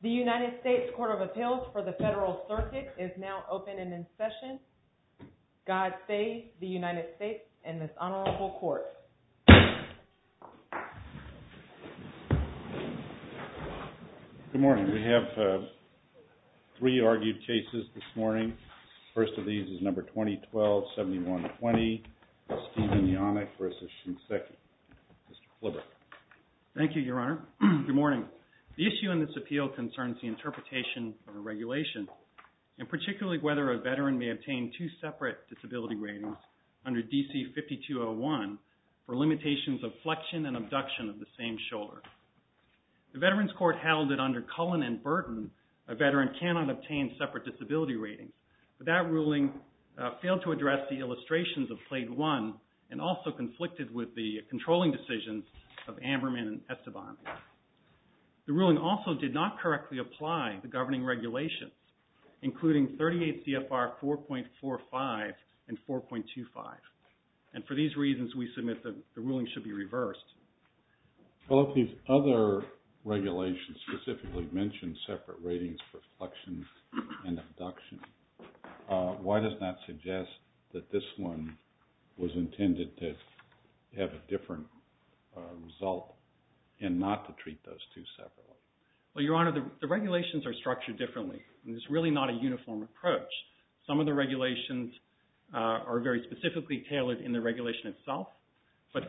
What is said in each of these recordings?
The United States Court of Appeals for the Federal Circuit is now open and in session. God save the United States and this honorable court. Good morning. We have three argued cases this morning. First of these is number 2012-7120, Stephen Yannick v. Shinseki. Mr. Flibber. Thank you, Your Honor. Good morning. The issue in this appeal concerns the interpretation of a regulation, and particularly whether a veteran may obtain two separate disability ratings under DC 5201 for limitations of flexion and abduction of the same shoulder. The Veterans Court held that under Cullen and Burton, a veteran cannot obtain separate disability ratings, but that ruling failed to address the illustrations of Plate 1 and also conflicted with the controlling decisions of Amberman and Esteban. The ruling also did not correctly apply the governing regulations, including 38 CFR 4.45 and 4.25. And for these reasons, we submit that the ruling should be reversed. Well, if these other regulations specifically mention separate ratings for flexion and abduction, why does that suggest that this one was intended to have a different result and not to treat those two separately? Well, Your Honor, the regulations are structured differently, and it's really not a uniform approach. Some of the regulations are very specifically tailored in the regulation itself, but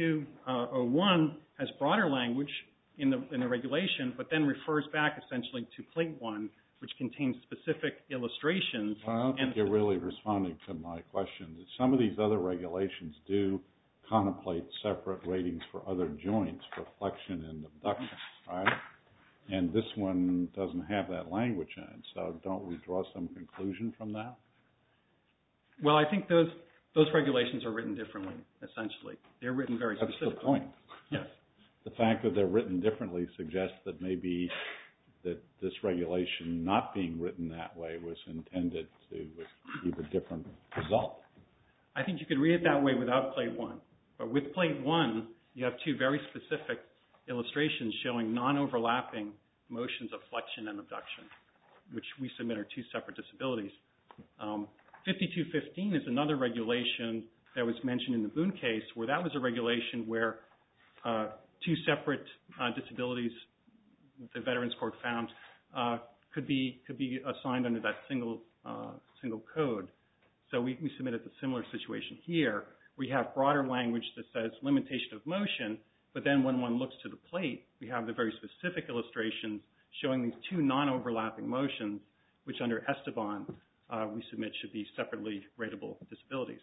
5201 has broader language in the regulation, but then refers back essentially to Plate 1, which contains specific illustrations. Well, I don't think you're really responding to my question. Some of these other regulations do contemplate separate ratings for other joints for flexion and abduction, right? And this one doesn't have that language in it, so don't we draw some conclusion from that? Well, I think those regulations are written differently, essentially. They're written very specifically. That's the point. Yes. The fact that they're written differently suggests that maybe that this regulation not being written that way was intended to achieve a different result. I think you could read it that way without Plate 1. But with Plate 1, you have two very specific illustrations showing non-overlapping motions of flexion and abduction, which we submit are two separate disabilities. 5215 is another regulation that was mentioned in the Boone case, where that was a regulation where two separate disabilities the Veterans Court found could be assigned under that single code. So we submitted a similar situation here. We have broader language that says limitation of motion, but then when one looks to the plate, we have the very specific illustrations showing these two non-overlapping motions, which under Esteban we submit should be separately rateable disabilities.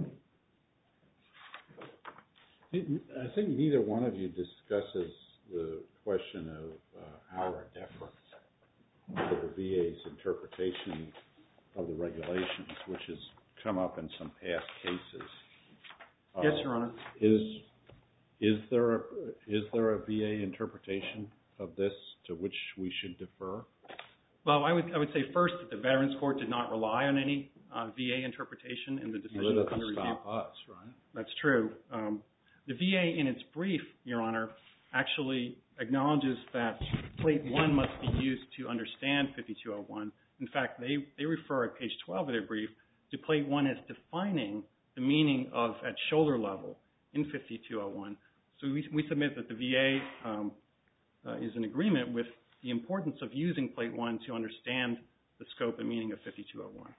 I think neither one of you discusses the question of our deference to the VA's interpretation of the regulations, which has come up in some past cases. Yes, Your Honor. Is there a VA interpretation of this to which we should defer? Well, I would say first that the Veterans Court did not rely on any VA interpretation in the decision under review. That doesn't stop us, right? That's true. The VA, in its brief, Your Honor, actually acknowledges that Plate 1 must be used to understand 5201. In fact, they refer at page 12 of their brief to Plate 1 as defining the meaning of at shoulder level in 5201. So we submit that the VA is in agreement with the importance of using Plate 1 to understand the scope and meaning of 5201.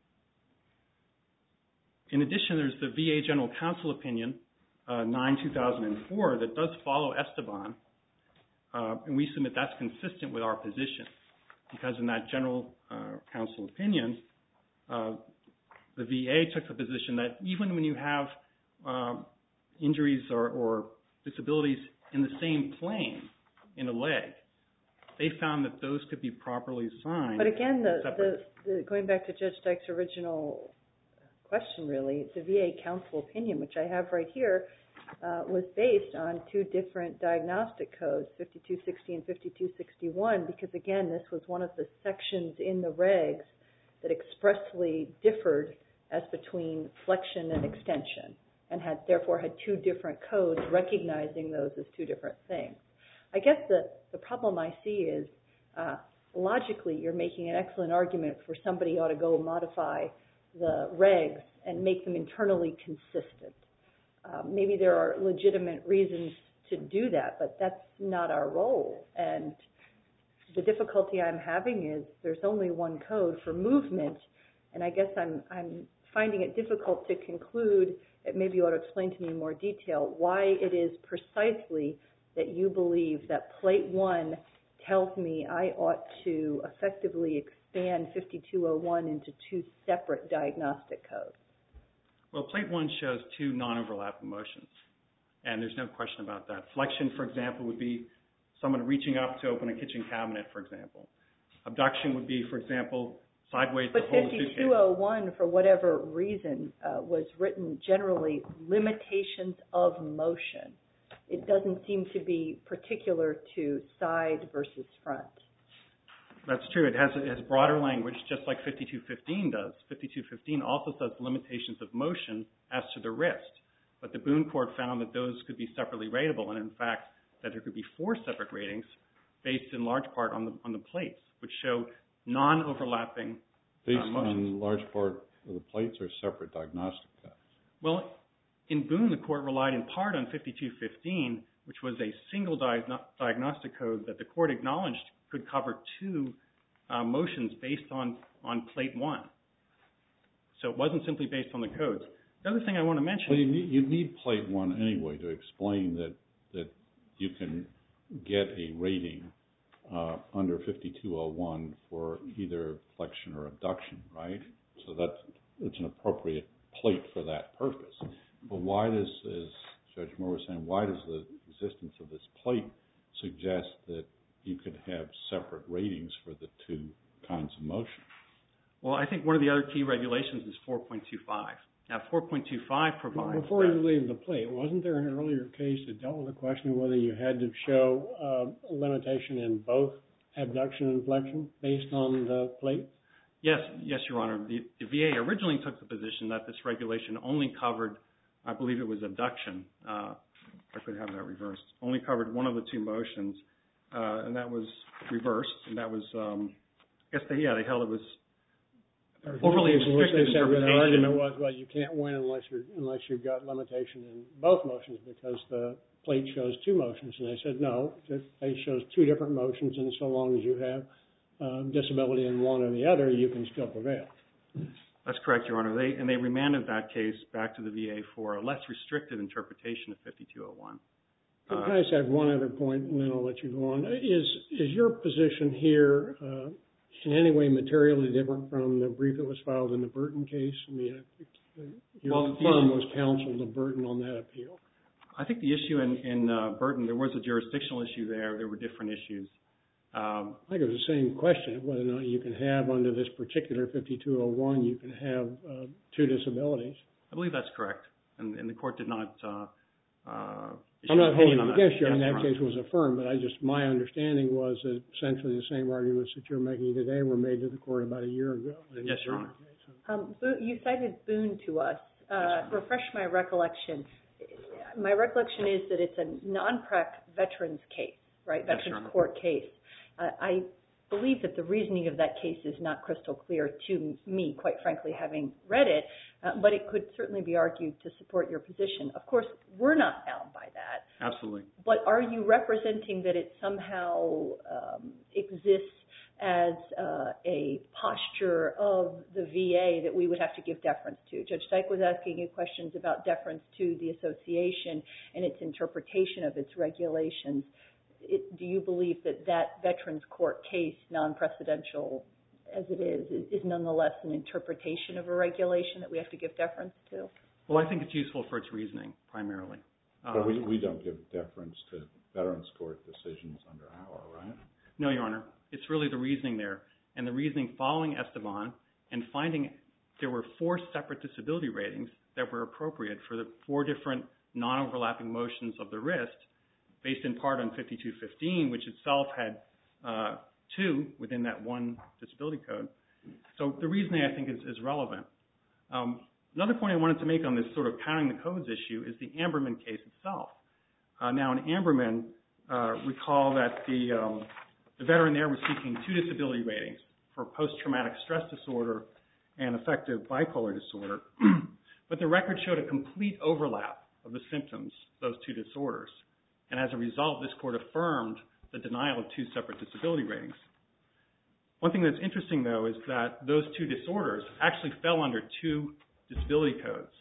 In addition, there's the VA General Counsel Opinion 9-2004 that does follow Esteban, and we submit that's consistent with our position, because in that General Counsel Opinion, the VA took the position that even when you have injuries or disabilities in the same plane in a leg, they found that those could be properly assigned. But again, going back to Judge Dyke's original question, really, the VA Counsel Opinion, which I have right here, was based on two different diagnostic codes, 5260 and 5261, because again, this was one of the sections in the regs that expressly differed as between flexion and extension, and therefore had two different codes recognizing those as two different things. I guess the problem I see is logically you're making an excellent argument for somebody ought to go modify the regs and make them internally consistent. Maybe there are legitimate reasons to do that, but that's not our role. And the difficulty I'm having is there's only one code for movement, and I guess I'm finding it difficult to conclude, maybe you ought to explain to me in more detail, why it is precisely that you believe that Plate 1 tells me I ought to effectively expand 5201 into two separate diagnostic codes. Well, Plate 1 shows two non-overlapping motions, and there's no question about that. Flexion, for example, would be someone reaching up to open a kitchen cabinet, for example. Abduction would be, for example, sideways to hold a suitcase. But 5201, for whatever reason, was written generally limitations of motion. It doesn't seem to be particular to side versus front. That's true. It has broader language, just like 5215 does. 5215 also says limitations of motion as to the wrist. But the Boone Court found that those could be separately ratable, and in fact, that there could be 4 separate ratings based in large part on the plates, which show non-overlapping based motions. on large part of the plates or separate diagnostic codes? Well, in Boone, the court relied in part on 5215, which was a single diagnostic code that the court acknowledged could cover 2 motions based on Plate 1. So it wasn't simply based on the codes. The other thing I want to mention... Well, you need Plate 1 anyway to explain that you can get a rating under 5201 for either flexion or abduction, right? So it's an appropriate plate for that purpose. But why does, as Judge Moore was saying, why does the existence of this plate suggest that you could have separate ratings for the 2 kinds of motion? Well, I think one of the other key regulations is 4.25. Now, 4.25 provides... Before you leave the plate, wasn't there an earlier case that dealt with the question of whether you had to show a limitation in both abduction and flexion based on the plate? Yes, Your Honor. The VA originally took the position that this regulation only covered, I believe it was abduction. I could have that reversed. Only covered one of the 2 motions, and that was reversed. And that was, I guess they held it was overly restricted interpretation. The argument was, well, you can't win unless you've got limitation in both motions because the plate shows 2 motions. And they said, no, the plate shows 2 different motions, and so long as you have disability in one or the other, you can still prevail. That's correct, Your Honor. They remanded that case back to the VA for a less restricted interpretation of 5201. Can I just add one other point, and then I'll let you go on? Is your position here in any way materially different from the brief that was filed in the Burton case? I mean, your firm was counseled to Burton on that appeal. I think the issue in Burton, there was a jurisdictional issue there. There were different issues. I think it was the same question of whether or not you can have under this particular 5201, you can have 2 disabilities. I believe that's correct, and the court did not I'm not holding it against you. I mean, that case was affirmed, but my understanding was that essentially the same arguments that you're making today were made to the court about a year ago. Yes, Your Honor. You cited Boone to us. Refresh my recollection. My recollection is that it's a non-prac veterans case, right? Yes, Veterans court case. I believe that the reasoning of that case is not crystal clear to me, quite frankly, having read it, but it could certainly be argued to support your position. Of course, we're not bound by that. Absolutely. But are you representing that it somehow exists as a posture of the VA that we would have to give deference to? Judge Dyke was asking you questions about deference to the association and its interpretation of its regulations. Do you believe that Veterans Court case, non-precedential as it is nonetheless an interpretation of a regulation that we have to give deference to? Well, I think it's useful for its reasoning, primarily. But we don't give deference to Veterans Court decisions under our, right? No, Your Honor. It's really the reasoning there. And the reasoning following Esteban and finding there were 4 separate disability ratings that were appropriate for the 4 different non-overlapping motions of the wrist, based in part on 5215, which itself had 2 within that 1 disability code. So the reasoning, I think, is relevant. Another point I wanted to make on this sort of counting the codes issue is the Amberman case itself. Now, in Amberman, recall that The veteran there was seeking 2 disability ratings for post-traumatic stress disorder and affective bipolar disorder, but the record showed a complete overlap of the symptoms of those 2 disorders. And as a result, this court affirmed the denial of 2 separate disability ratings. One thing that's interesting, though, is that those 2 disorders actually fell under 2 disability codes,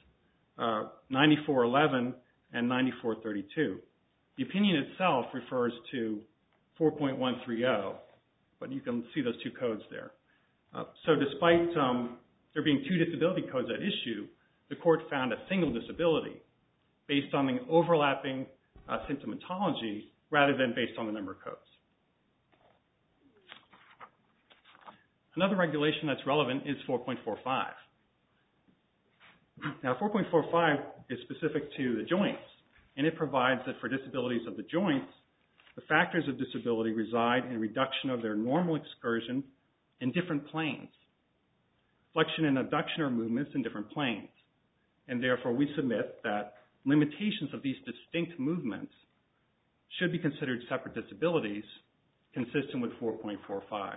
9411 and 9432. The opinion itself refers to 4.130, but you can see those 2 codes there. So despite there being 2 disability codes at issue, the court found a single disability based on the overlapping symptomatology rather than based on the number of codes. Another regulation that's relevant is 4.45. Now, 4.45 is specific to the joints, and it provides that for disabilities of the joints, the factors of disability reside in reduction of their normal excursion in different planes. Flexion and abduction are movements in different planes, and therefore we submit that limitations of these distinct movements should be considered separate disabilities consistent with 4.45.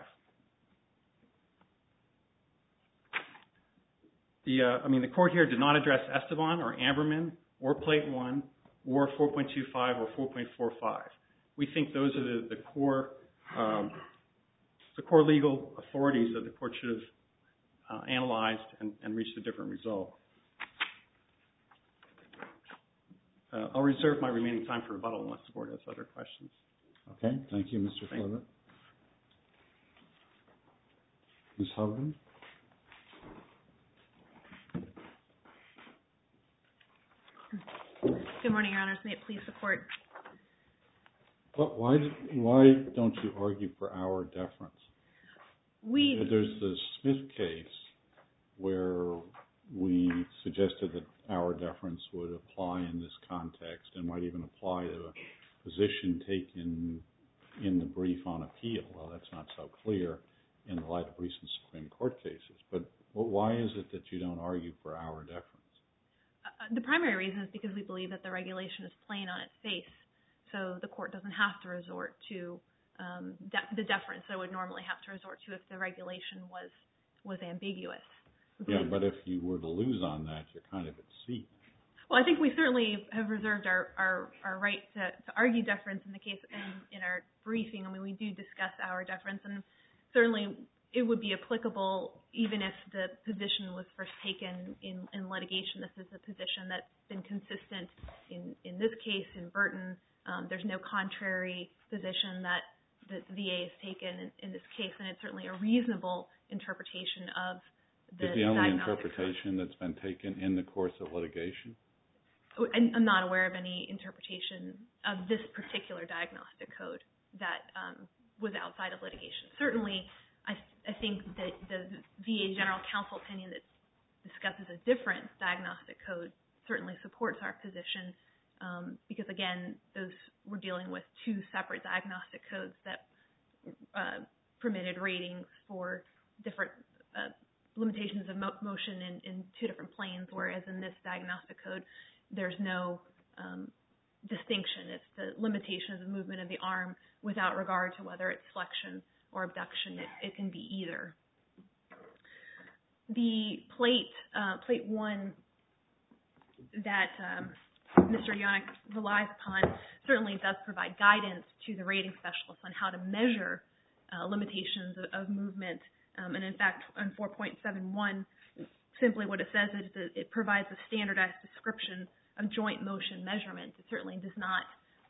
The court here did not address Esteban or Amberman or Plate 1 or 4.25 or 4.45. We think those are the core legal authorities that the court should have analyzed and reached a different result. I'll reserve my remaining time for rebuttal unless the board has other questions. Okay, thank you, Mr. Flever. Ms. Hovden? Good morning, Your Honors. May it please the Court. But why don't you argue for our deference? There's the Smith case where we suggested that our deference would apply in this context and might even apply to a position taken in the brief on appeal. Well, that's not so clear in the light of recent Supreme Court cases. But why is it that you don't argue for our deference? The primary reason is because we believe that the regulation is plain on its face, so the court doesn't have to resort to the deference that it would normally have to resort to if the regulation was ambiguous. Yeah, but if you were to lose on that, you're kind of at sea. Well, I think we certainly have reserved our right to argue deference in the case in our briefing. I mean, we do discuss our deference, and certainly it would be applicable even if the position was first taken in litigation. This is a position that's been consistent in this case, in Burton. There's no contrary position that the VA has taken in this case, and it's certainly a reasonable interpretation of the Is the only diagnostic interpretation that's been taken in the course of litigation? I'm not aware of any interpretation of this particular diagnostic code that was outside of litigation. Certainly, I think that the VA General Counsel opinion that discusses a different diagnostic code certainly supports our position because, again, we're dealing with 2 separate diagnostic codes that permitted ratings for different limitations of motion in 2 different planes, whereas in this diagnostic code, there's no distinction. It's the limitations of movement of the arm without regard to whether it's flexion or abduction. It can be either. The plate 1 that Mr. Yannick relies upon certainly does provide guidance to the rating specialists on how to measure limitations of movement. And in fact, on 4.71, simply what it says is that it provides a standardized description of joint motion measurement. It certainly does not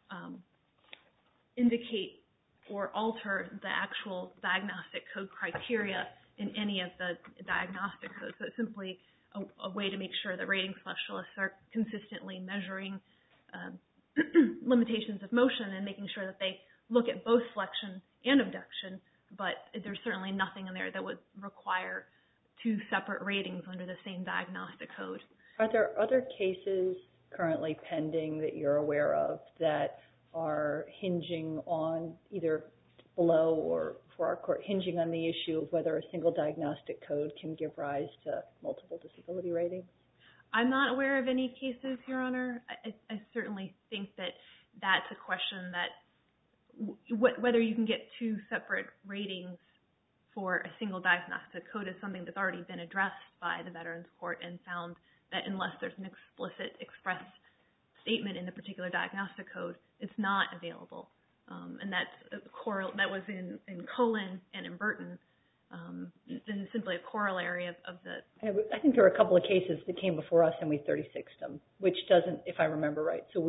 indicate or alter the actual diagnostic code criteria in any of the diagnostic codes. So it's simply a way to make sure that rating specialists are consistently measuring limitations of motion and making sure that they look at both flexion and abduction, but there's certainly nothing in there that would require 2 separate ratings under the same diagnostic code. Are there other cases currently pending that you're aware of that are hinging on either below or for our court, hinging on the issue of whether a single diagnostic code can give rise to multiple disability ratings? I'm not aware of any cases, Your Honor. I certainly think that that's a question that whether you can get two separate ratings for a single diagnostic code is something that's already been addressed by the Veterans Court and found that unless there's an explicit express statement in the particular diagnostic code, it's not available. And that was in Cullen and in Burton. And simply a corollary of the... I think there were a couple of cases that came before us and we 36'd them, which doesn't, if I remember right. So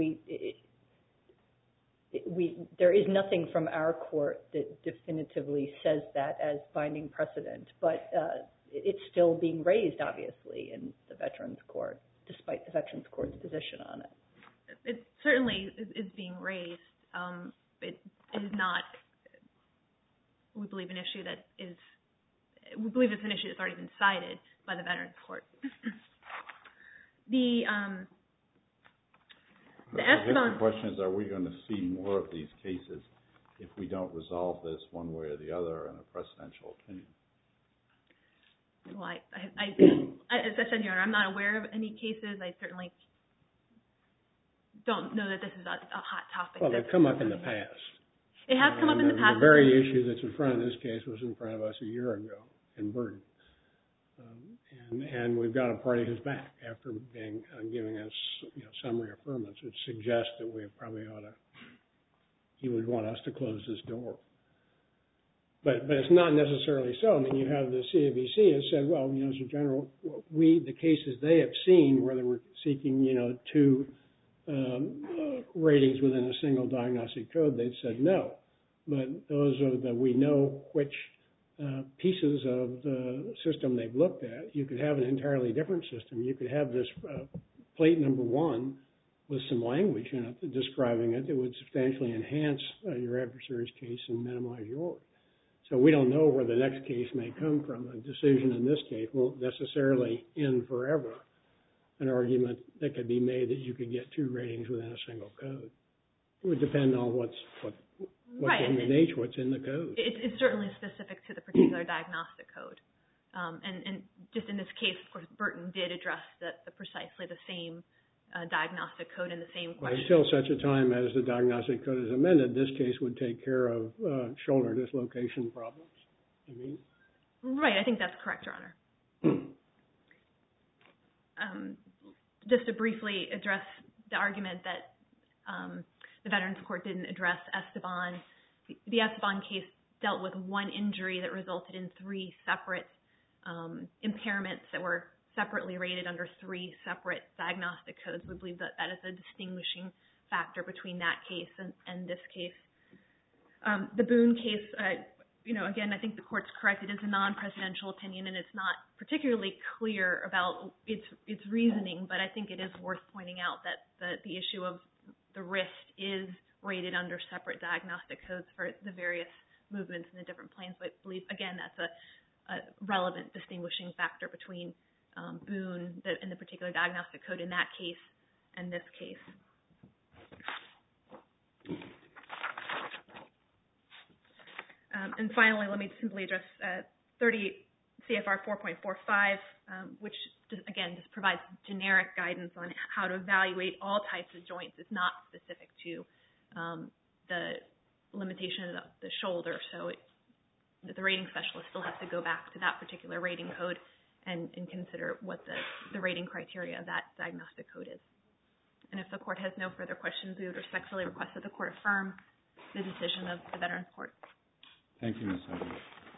there is nothing from our court that definitively says that as binding precedent, but it's still being raised, obviously, in the Veterans Court, despite the Veterans Court's position on it. It certainly is being raised. It is not, we believe, an issue that is... We believe it's an issue that's already been cited by the Veterans Court. The Esteban... The question is, are we going to see more of these cases if we don't resolve this one way or the other in a precedential opinion? Well, as I said, Your Honor, I'm not aware of any cases. I certainly don't know that this is a hot topic. Well, they've come up in the past. It has come up in the past. The very issue that's in front of this case was in front of us a year ago in Burton. And we've got a party who's back after giving us summary affirmance. It suggests that we probably he would want us to close this door. But it's not necessarily so. I mean, you have the CAVC has said, well, as a general, the cases they have seen where they were seeking, two ratings within a single diagnostic code, they've said no. But those are we know which pieces of the system they've looked at. You could have an entirely different system. You could have this plate number 1 with some language in it describing it that would substantially enhance your adversary's case and minimize yours. So we don't know where the next case may come from. A decision in this case won't necessarily end forever. An argument that could be made that you could get 2 ratings within a single code. It would depend on what's in the nature, what's in the code. It's certainly specific to the particular diagnostic code. And just in this case, of course, Burton did address precisely the same diagnostic code in the same question. Until such a time as the diagnostic code is amended, this case would take care of shoulder dislocation problems. Right, I think that's correct, Your Honor. Just to briefly address the argument that the Veterans Court didn't address Esteban. The Esteban case dealt with one injury that resulted in 3 separate impairments that were separately rated under 3 separate diagnostic codes. We believe that is a distinguishing factor between that case and this case. The Boone case, again, I think the court's correct. It is a non-presidential opinion, and it's not particularly clear about its reasoning, but I think it is worth pointing out that the issue of the wrist is rated under separate diagnostic codes for the various movements in the different planes. But I believe, again, that's a relevant distinguishing factor between Boone and the particular diagnostic code in that case and this case. And finally, let me simply address 30 CFR 4.45, which, just provides generic guidance on how to evaluate all types of joints. It's not specific to the limitation of the shoulder, so the rating specialist still has to go back to that particular rating code and consider what the rating criteria of that diagnostic code is. And if the court has no further questions, we would respectfully request that the court affirm the decision of the Veterans Court. Thank you, Ms. Evans.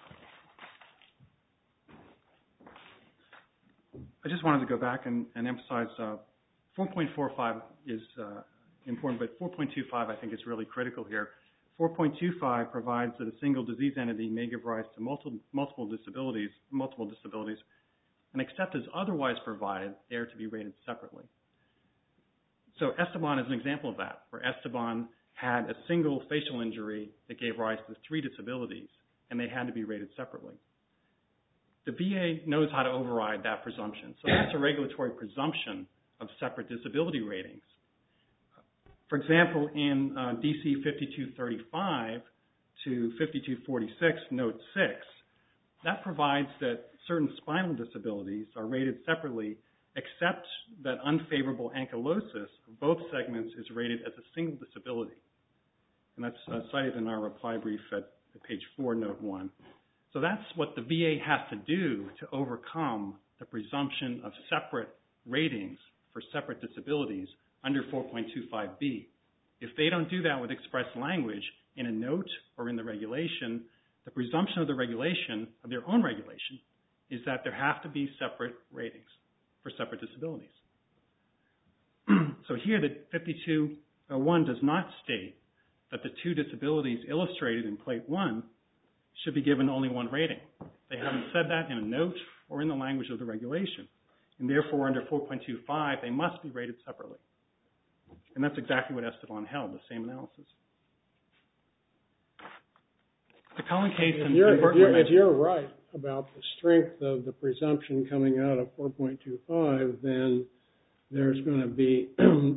I just wanted to go back and emphasize 4.45 is important, but 4.25 I think is really critical here. 4.25 provides that a single disease entity may give rise to multiple disabilities, and except as otherwise provided, they are to be rated separately. So Esteban is an example of that, where Esteban had a single facial injury that gave rise to 3 disabilities, and they had to be rated separately. The VA knows how to override that presumption. So that's a regulatory presumption of separate disability ratings. For example, in DC 5235 to 5246, Note 6, that provides that certain spinal disabilities are rated separately, except that unfavorable ankylosis of both segments is rated as a single disability. and that's cited in our reply brief at page 4, note 1. So that's what the VA has to do to overcome the presumption of separate ratings for separate disabilities under 4.25b. If they don't do that with express language in a note or in the regulation, the presumption of the regulation, of their own regulation, is that there have to be separate ratings for separate disabilities. So here, the 5201 does not state that the two disabilities illustrated in Plate 1 should be given only one rating. They haven't said that in a note or in the language of the regulation. And therefore, under 4.25, they must be rated separately. And that's exactly what Esteban held, the same analysis. The Cullen case and if you're right about the strength of the presumption coming out of 4.25, then there's going to be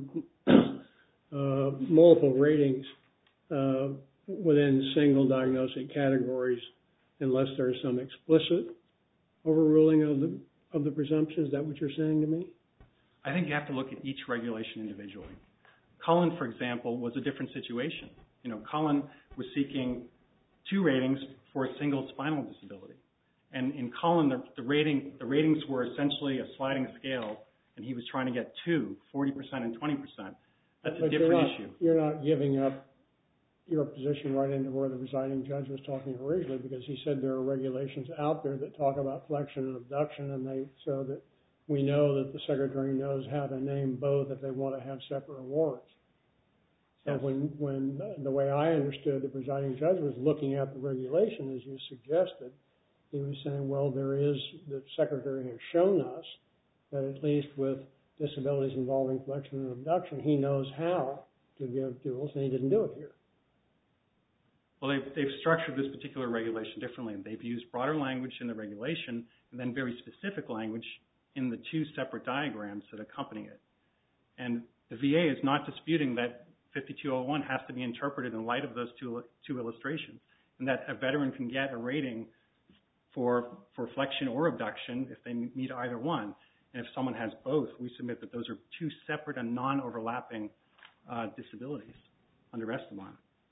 multiple ratings within single diagnostic categories unless there's some explicit overruling of the presumption. Is that what you're saying to me? I think you have to look at each regulation individually. Cullen, for example, was a different situation. Cullen was seeking 2 ratings for a single spinal disability. And in Cullen, the ratings were essentially a sliding scale, and he was trying to get 2, 40% and 20%. That's a different issue. You're not giving up your position right into where the presiding judge was talking originally, because he said there are regulations out there that talk about flexion and abduction, so that we know that the secretary knows how to name both if they want to have separate awards. So yes. when the way I understood the presiding judge was looking at the regulation, as you suggested, he was saying, well, the secretary has shown us that at least with disabilities involving flexion and abduction, he knows how to give duals, and he didn't do it here. Well, they've structured this particular regulation differently. They've used broader language in the regulation and then very specific language in the 2 separate diagrams that accompany it. And the VA is not disputing that 5201 has to be interpreted in light of those two illustrations, and that a veteran can get a rating for flexion or abduction if they meet either one. And if someone has both, we submit that those are 2 separate and non-overlapping disabilities under Esteban.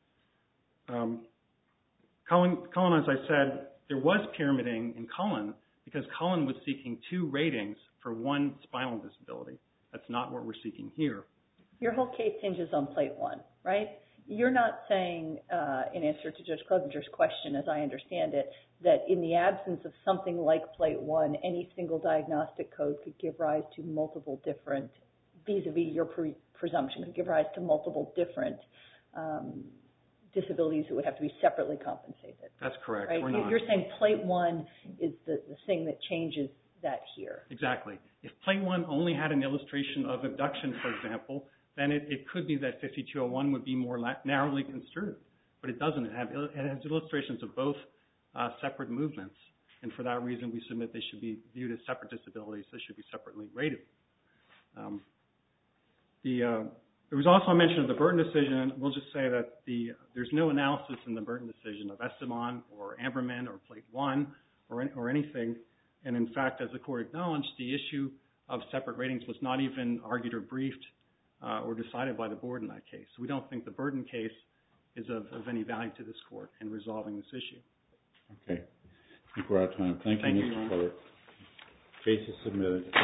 Cullen, as I said, there was pyramiding in Cullen because Cullen was seeking 2 ratings for 1 spinal disability. That's not what we're seeking here. Your whole case hinges on Plate 1, right? You're not saying, in answer to Judge Clevenger's question, as I understand it, that in the absence of something like Plate 1, any single diagnostic code could give rise to multiple different, vis-a-vis your presumption, could give rise to multiple different disabilities that would have to be separately compensated. That's correct. Right? You're saying Plate 1 is the thing that changes that here. Exactly. If Plate 1 only had an illustration of abduction, for example, then it could be that 5201 would be more narrowly construed. But it doesn't. It has illustrations of both separate movements. And for that reason, we submit they should be viewed as separate disabilities. They should be separately rated. There was also a mention of the Burton decision. We'll just say that there's no analysis in the Burton decision of Esteban or Amberman or Plate 1 or anything. And in fact, as the court acknowledged, the issue of separate ratings was not even argued or briefed or decided by the board in that case. So we don't think the Burton case is of any value to this court in resolving this issue. Okay. I think we're out of time. Thank you, Mr. Fuller. Case is submitted.